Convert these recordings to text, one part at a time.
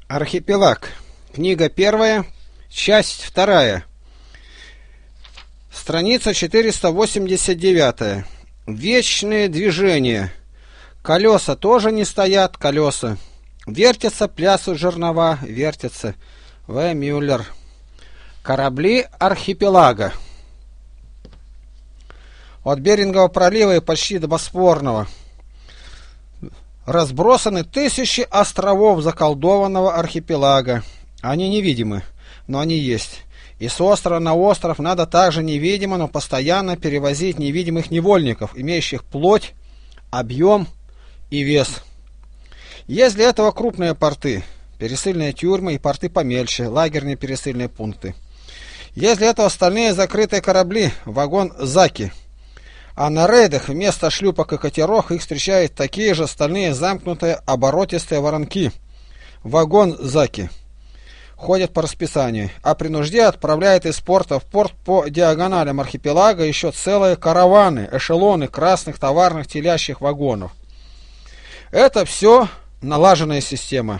Архипелаг. Книга 1, часть 2. Страница 489. Вечные движения. Колеса тоже не стоят, колеса. Вертятся, плясут жернова, вертятся. В. Мюллер. Корабли архипелага. От Берингового пролива и почти до Босфорного разбросаны тысячи островов заколдованного архипелага. Они невидимы, но они есть. И с острова на остров надо также невидимо, но постоянно перевозить невидимых невольников, имеющих плоть, объем и вес. Есть для этого крупные порты, пересыльные тюрьмы и порты помельче, лагерные пересыльные пункты. Есть для этого остальные закрытые корабли, вагон-заки. А на рейдах вместо шлюпок и катеров их встречают такие же стальные замкнутые оборотистые воронки. Вагон-заки. Ходят по расписанию, а при нужде отправляют из порта в порт по диагоналям архипелага еще целые караваны, эшелоны красных товарных телящих вагонов. Это все налаженная система.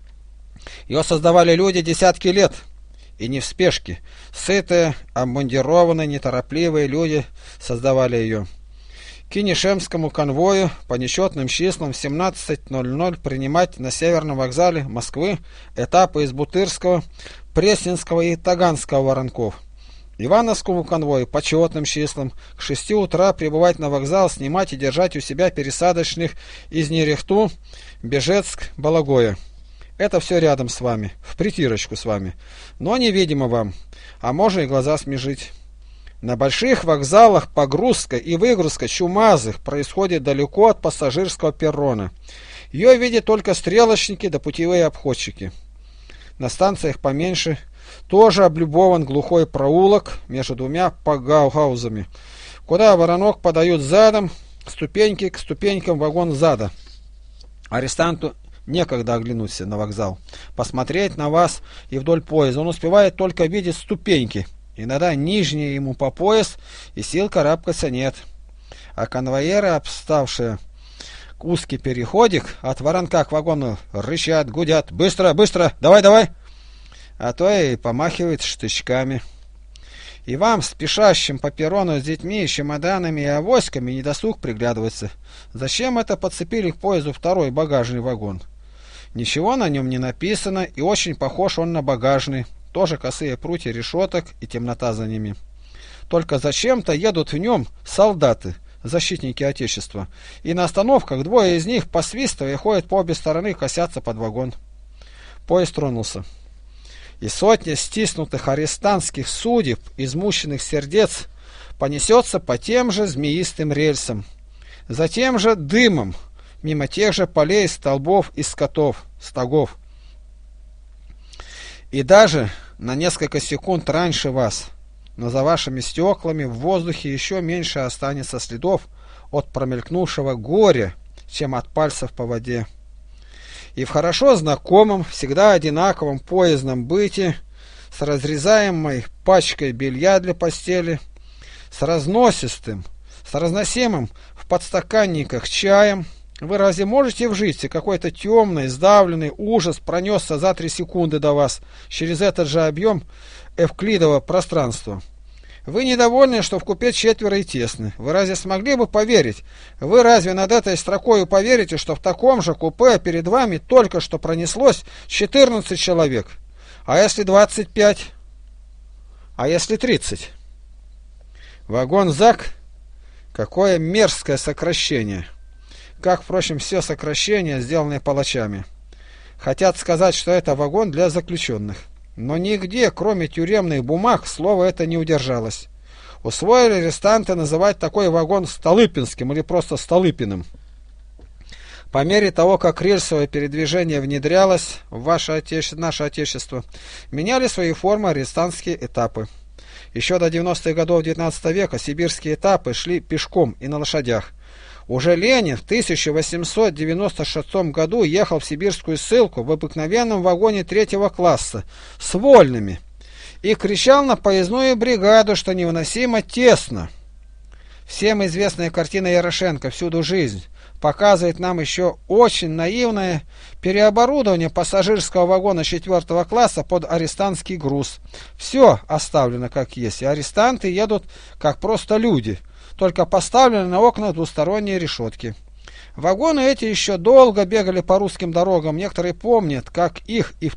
Ее создавали люди десятки лет. И не в спешке. Сытые, обмундированные, неторопливые люди создавали ее. К Кинешемскому конвою по несчетным числам в 17:00 принимать на Северном вокзале Москвы этапы из Бутырского, Пресненского и Таганского воронков. Ивановскому конвою по четным числам к 6 утра прибывать на вокзал, снимать и держать у себя пересадочных из Нерехту, Бежецк, Балагоя. Это все рядом с вами, в притирочку с вами, но невидимо вам, а можно и глаза смежить. На больших вокзалах погрузка и выгрузка чумазых происходит далеко от пассажирского перрона. Ее видят только стрелочники да путевые обходчики. На станциях поменьше тоже облюбован глухой проулок между двумя пагаузами, куда воронок подают задом, ступеньки к ступенькам вагон зада. Арестанту некогда оглянуться на вокзал, посмотреть на вас и вдоль поезда. Он успевает только видеть ступеньки, иногда нижние ему по пояс, и сил карабкаться нет. А конвоиры, обставшие узкий переходик от воронка к вагону, рычат, гудят: «Быстро, быстро, давай, давай!» А то и помахивают штычками. И вам, спешащим по перрону с детьми, чемоданами и авоськами, недосуг приглядываться. Зачем это подцепили к поезду второй багажный вагон? Ничего на нем не написано, и очень похож он на багажный. Тоже косые прутья решеток и темнота за ними. Только зачем-то едут в нем солдаты, защитники Отечества. И на остановках двое из них, посвистывая, ходят по обе стороны, косятся под вагон. Поезд тронулся. И сотня стиснутых арестантских судеб, измученных сердец, понесется по тем же змеистым рельсам, за тем же дымом, мимо тех же полей, столбов и стогов. И даже на несколько секунд раньше вас, но за вашими стеклами в воздухе еще меньше останется следов от промелькнувшего горя, чем от пальцев по воде. И в хорошо знакомом, всегда одинаковом поездном быте, с разрезаемой пачкой белья для постели, с разносистым, с разносимым в подстаканниках чаем, вы разве можете вжиться, какой-то темный, сдавленный ужас пронесся за 3 секунды до вас через этот же объем эвклидового пространства? Вы недовольны, что в купе 4 и тесно. Вы разве смогли бы поверить? Вы разве над этой строкой поверите, что в таком же купе перед вами только что пронеслось 14 человек? А если 25? А если 30? Вагон-зак? Какое мерзкое сокращение! Как, впрочем, все сокращения, сделанные палачами. Хотят сказать, что это вагон для заключенных. Но нигде, кроме тюремных бумаг, слово это не удержалось. Усвоили арестанты называть такой вагон Столыпинским или просто Столыпиным. По мере того, как рельсовое передвижение внедрялось в наше Отечество, меняли свои формы арестантские этапы. Еще до 90-х годов XIX века сибирские этапы шли пешком и на лошадях. Уже Ленин в 1896 году ехал в сибирскую ссылку в обыкновенном вагоне 3-го класса с вольными и кричал на поездную бригаду, что невыносимо тесно. Всем известная картина Ярошенко «Всюду жизнь». показывает нам еще очень наивное переоборудование пассажирского вагона 4 класса под арестантский груз. Все оставлено как есть, и арестанты едут как просто люди, только поставлены на окна двусторонние решетки. Вагоны эти еще долго бегали по русским дорогам. Некоторые помнят, как их и в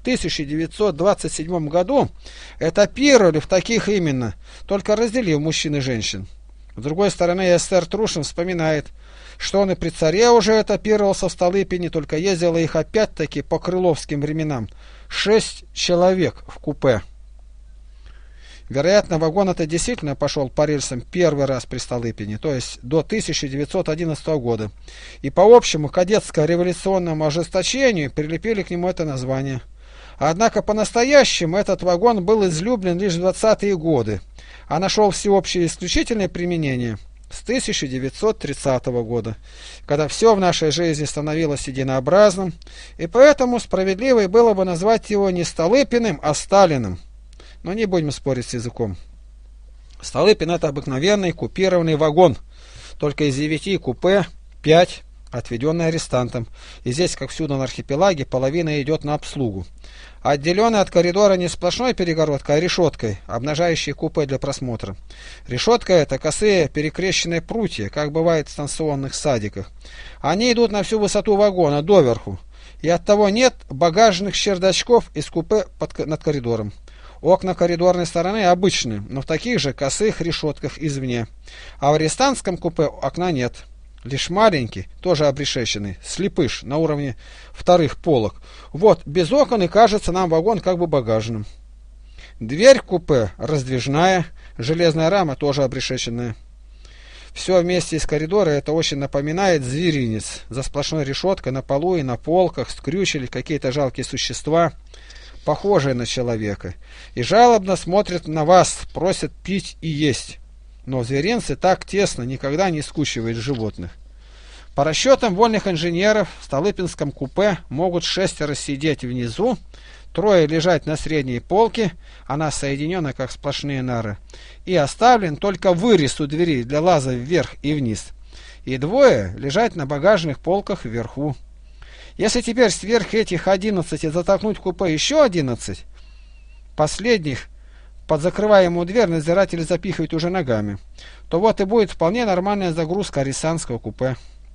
1927 году этапировали в таких именно, только разделив мужчин и женщин. С другой стороны, эсер Трушин вспоминает, что он и при царе уже этапировался в Столыпине, только ездило их опять-таки по крыловским временам. 6 человек в купе. Вероятно, вагон это действительно пошел по рельсам первый раз при Столыпине, то есть до 1911 года. И по общему кадетско-революционному ожесточению прилепили к нему это название. Однако по-настоящему этот вагон был излюблен лишь в 20-е годы, а нашел всеобщее исключительное применение с 1930 года, когда все в нашей жизни становилось единообразным, и поэтому справедливо было бы назвать его не Столыпиным, а Сталиным. Но не будем спорить с языком. Столыпин это обыкновенный купированный вагон, только из 9 купе 5 отведенные арестантам, и здесь, как всюду на архипелаге, половина идет на обслугу. Отделенный от коридора не сплошной перегородкой, а решеткой, обнажающей купе для просмотра. Решетка это косые перекрещенные прутья, как бывает в станционных садиках. Они идут на всю высоту вагона, доверху, и оттого нет багажных чердачков из купе над коридором. Окна коридорной стороны обычны, но в таких же косых решетках извне. А в арестантском купе окна нет. Лишь маленький, тоже обрешеченный, слепыш на уровне вторых полок. Вот, без окон и кажется нам вагон как бы багажным. Дверь купе раздвижная, железная рама тоже обрешеченная. Все вместе из коридора это очень напоминает зверинец. За сплошной решеткой на полу и на полках скрючили какие-то жалкие существа, похожие на человека, и жалобно смотрят на вас, просят пить и есть. Но в зверинце так тесно никогда не скучивает животных. По расчетам вольных инженеров в Столыпинском купе могут 6 сидеть внизу, 3 лежать на средней полке, она соединена как сплошные нары, и оставлен только вырез у двери для лаза вверх и вниз, и 2 лежать на багажных полках вверху. Если теперь сверх этих 11 затолкнуть в купе еще 11, последних под закрываемую дверь надзиратели запихивают уже ногами, то вот и будет вполне нормальная загрузка арестантского купе.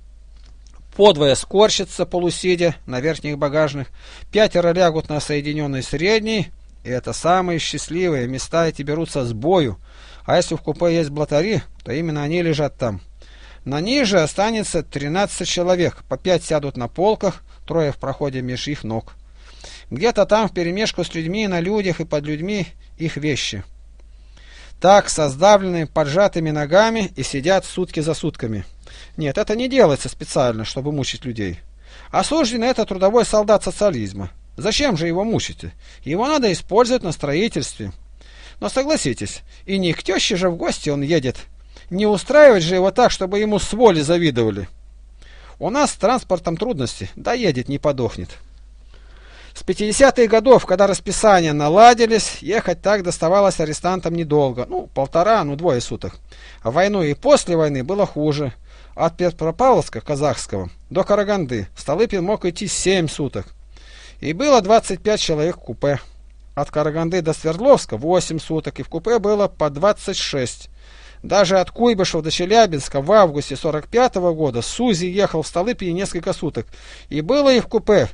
Подвое скорчатся полусидя на верхних багажных, 5 лягут на соединенный средний, и это самые счастливые места эти берутся с бою, а если в купе есть блатари, то именно они лежат там. На ниже останется 13 человек, по 5 сядут на полках, 3 в проходе меж их ног. Где-то там вперемешку с людьми, на людях и под людьми их вещи. Так, со сдавленными, поджатыми ногами и сидят сутки за сутками. Нет, это не делается специально, чтобы мучить людей. Осужденный это трудовой солдат социализма. Зачем же его мучите? Его надо использовать на строительстве. Но согласитесь, и не к теще же в гости он едет. Не устраивать же его так, чтобы ему с воли завидовали. У нас с транспортом трудности, доедет, не подохнет. С 50-х годов, когда расписания наладились, ехать так доставалось арестантам недолго, 1,5, 2 суток. А в войну и после войны было хуже. От Петропавловска, казахского, до Караганды Столыпин мог идти 7 суток. И было 25 человек в купе. От Караганды до Свердловска 8 суток, и в купе было по 26. Даже от Куйбышева до Челябинска в августе 1945 года Сузи ехал в Столыпине несколько суток, и было их в купе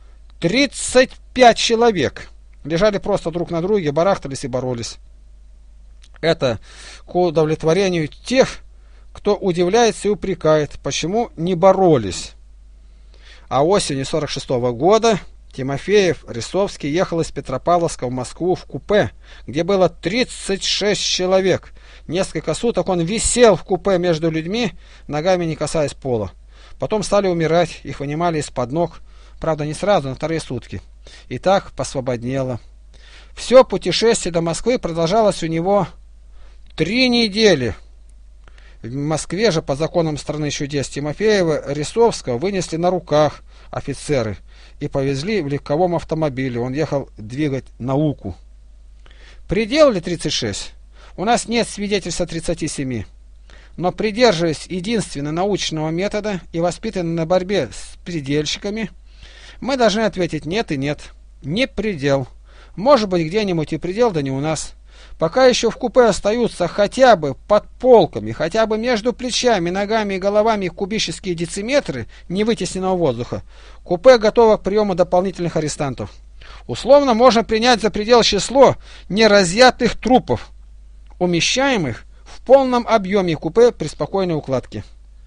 35 человек. Лежали просто друг на друге, барахтались и боролись. Это к удовлетворению тех, кто удивляется и упрекает, почему не боролись. А осенью 1946 года Тимофеев, Рисовский ехал из Петропавловска в Москву в купе, где было 36 человек. Несколько суток он висел в купе между людьми, ногами не касаясь пола. Потом стали умирать, их вынимали из-под ног, правда не сразу, на 2 сутки. И так посвободнело. Все путешествие до Москвы продолжалось у него 3 недели. В Москве же по законам страны чудес Тимофеева Рисовского вынесли на руках офицеры и повезли в легковом автомобиле. Он ехал двигать науку. Предел ли 36? У нас нет свидетельства 37. Но придерживаясь единственно научного метода и воспитанные на борьбе с предельщиками, мы должны ответить нет и нет. Не предел. Может быть, где-нибудь и предел, да не у нас. Пока еще в купе остаются хотя бы под полками, хотя бы между плечами, ногами и головами кубические дециметры невытесненного воздуха, купе готово к приему дополнительных арестантов. Условно можно принять за предел число неразъятых трупов, умещаемых в полном объеме купе при спокойной укладке.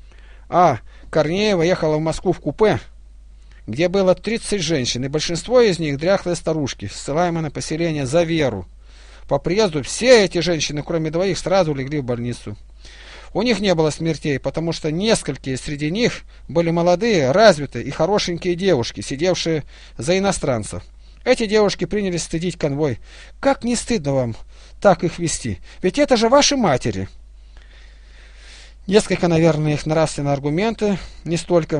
Корнеева ехала в Москву в купе, где было 30 женщин, и большинство из них дряхлые старушки, ссылаемые на поселение за веру. По приезду все эти женщины, кроме двоих, сразу легли в больницу. У них не было смертей, потому что несколько среди них были молодые, развитые и хорошенькие девушки, сидевшие за иностранцев. Эти девушки принялись стыдить конвой. Как не стыдно вам так их вести? Ведь это же ваши матери. Несколько, наверное, их нравственные аргументы, не столько,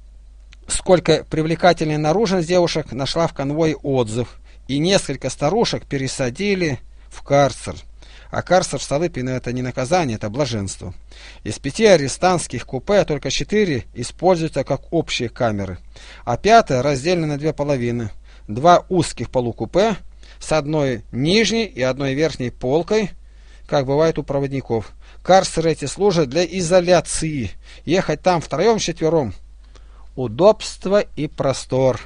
сколько привлекательная наружность девушек нашла в конвое отзыв, и несколько старушек пересадили в карцер. А карцер в Столыпино — это не наказание, это блаженство. Из 5 арестантских купе только 4 используются как общие камеры, а 5 разделено на 2 половины. 2 узких полукупе с одной нижней и одной верхней полкой, как бывает у проводников. Карцеры эти служат для изоляции. Ехать там втроем-четвером — удобство и простор.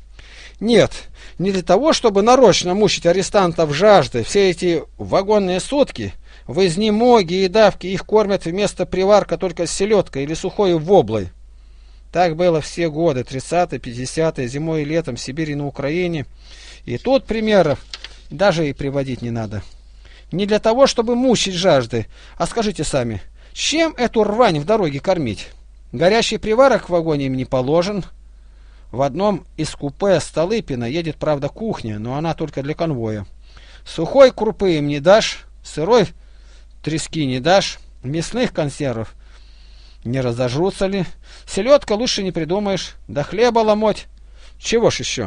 Нет, не для того, чтобы нарочно мучить арестантов жаждой. Все эти вагонные сутки в изнемоге и давке их кормят вместо приварка только селедкой или сухой воблой. Так было все годы, 30-е, 50-е, зимой и летом в Сибири и на Украине. И тут примеров даже и приводить не надо. Не для того, чтобы мучить жаждой, а скажите сами, чем эту рвань в дороге кормить? Горящий приварок в вагоне им не положен. В одном из купе Столыпино едет, правда, кухня, но она только для конвоя. Сухой крупы им не дашь, сырой трески не дашь, мясных консервов не разожрутся ли. Селедка лучше не придумаешь, да хлеба ломоть. Чего ж еще?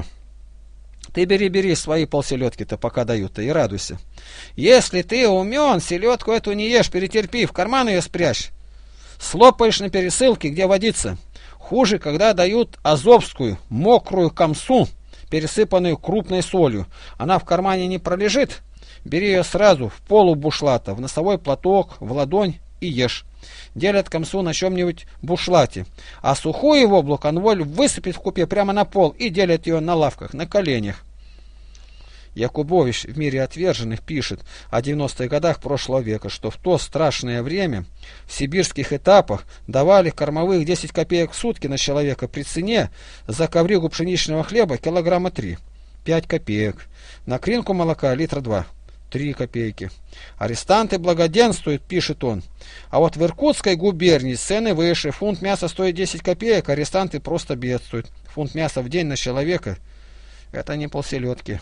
Ты бери свои полселедки-то, пока дают-то, и радуйся. Если ты умен, селедку эту не ешь, перетерпи, в карман ее спрячь. Слопаешь на пересылке, где водится. Хуже, когда дают азовскую, мокрую камсу, пересыпанную крупной солью. Она в кармане не пролежит. Бери ее сразу в полубушлата, в носовой платок, в ладонь и ешь. Делят камсу на чем-нибудь бушлате. А сухую воблу конвой высыпет в купе прямо на пол и делят ее на лавках, на коленях. Якубович в «Мире отверженных» пишет о 90-х годах прошлого века, что в то страшное время в сибирских этапах давали кормовых 10 копеек в сутки на человека при цене за ковригу пшеничного хлеба килограмма 3, 5 копеек, на кринку молока литра 2, 3 копейки. Арестанты благоденствуют, пишет он. А вот в Иркутской губернии цены выше, фунт мяса стоит 10 копеек, арестанты просто бедствуют. Фунт мяса в день на человека — это не полселедки.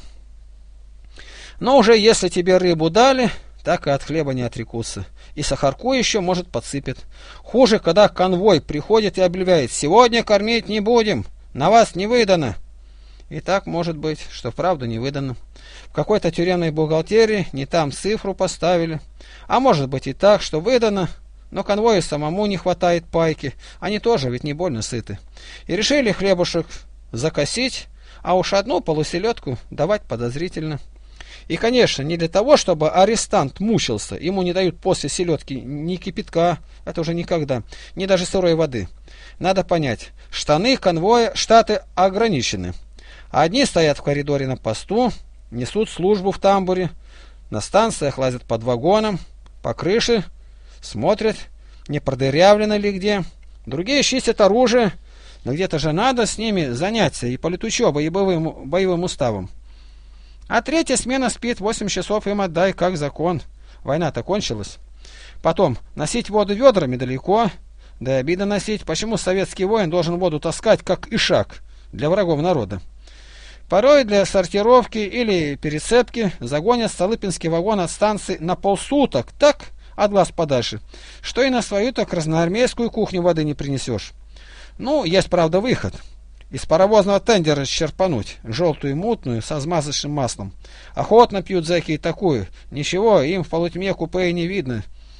Но уже если тебе рыбу дали, так и от хлеба не отрекутся. И сахарку еще, может, подсыпят. Хуже, когда конвой приходит и объявляет: сегодня кормить не будем, на вас не выдано. И так может быть, что вправду не выдано. В какой-то тюремной бухгалтерии не там цифру поставили. А может быть и так, что выдано, но конвою самому не хватает пайки. Они тоже ведь не больно сыты. И решили хлебушек закосить, а уж одну полуселедку давать подозрительно. И, конечно, не для того, чтобы арестант мучился, ему не дают после селедки ни кипятка, это уже никогда, ни даже сырой воды. Надо понять, штаны конвоя штаты ограничены. Одни стоят в коридоре на посту, несут службу в тамбуре, на станциях лазят под вагоном, по крыше, смотрят, не продырявлено ли где. Другие чистят оружие, но где-то же надо с ними заняться и политучебой, и боевым уставом. А третья смена спит 8 часов, им отдай, как закон. Война-то кончилась. Потом, носить воду ведрами далеко, да и обидно носить. Почему советский воин должен воду таскать, как ишак, для врагов народа? Порой для сортировки или перецепки загонят столыпинский вагон от станции на полсуток, так от глаз подальше, что и на свою-то красноармейскую кухню воды не принесешь. Ну, есть, правда, выход. Из паровозного тендера черпануть, желтую мутную, со смазочным маслом. Охотно пьют зэки и такую. Ничего, им в полутьме купе не видно.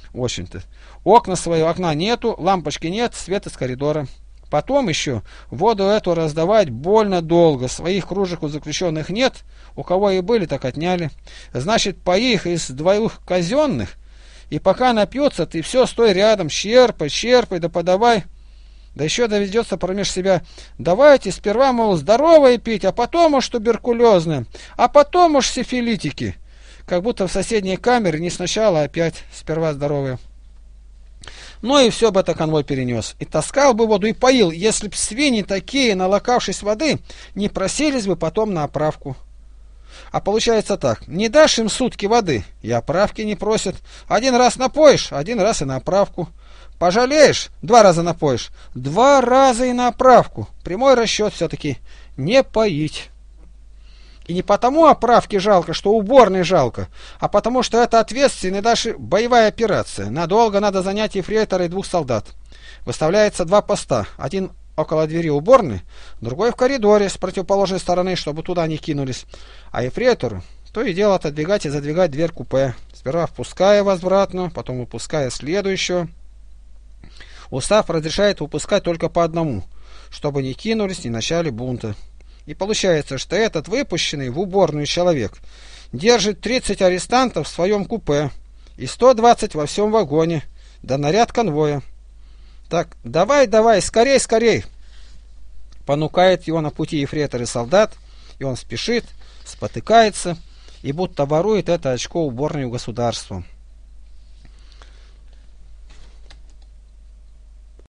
Очень-то. Окна нету, лампочки нет, свет из коридора. Потом еще воду эту раздавать больно долго. Своих кружек у заключенных нет, у кого и были, так отняли. Значит, пои их из двоих казенных, и пока напьется, ты все стой рядом, черпай, да подавай. Да еще доведется промеж себя: давайте сперва, мол, здоровое пить, а потом уж туберкулезное, а потом уж сифилитики. Как будто в соседней камере не сначала, а опять сперва здоровые. Ну и все бы это конвой перенес. И таскал бы воду, и поил, если б свиньи такие, налокавшись воды, не просились бы потом на оправку. А получается так: не дашь им сутки воды, и оправки не просят. Один раз напоишь, один раз и на оправку. Пожалеешь, 2 раза напоишь, 2 раза и на оправку. Прямой расчет все-таки: не поить. И не потому оправки жалко, что уборной жалко, а потому что это ответственная даже боевая операция. Надолго надо занять ефрейтора и 2 солдат. Выставляется 2 поста. Один около двери уборной, другой в коридоре с противоположной стороны, чтобы туда не кинулись. А ефрейтору то и дело отодвигать и задвигать дверь купе, сперва впуская возвратную, потом выпуская следующую. Устав разрешает выпускать только по одному, чтобы не кинулись, не начали бунта. И получается, что этот выпущенный в уборную человек держит 30 арестантов в своем купе и 120 во всем вагоне, да наряд конвоя. Так, давай, скорей! Понукает его на пути ефрейтор и солдат, и он спешит, спотыкается и будто ворует это очко уборной у государства.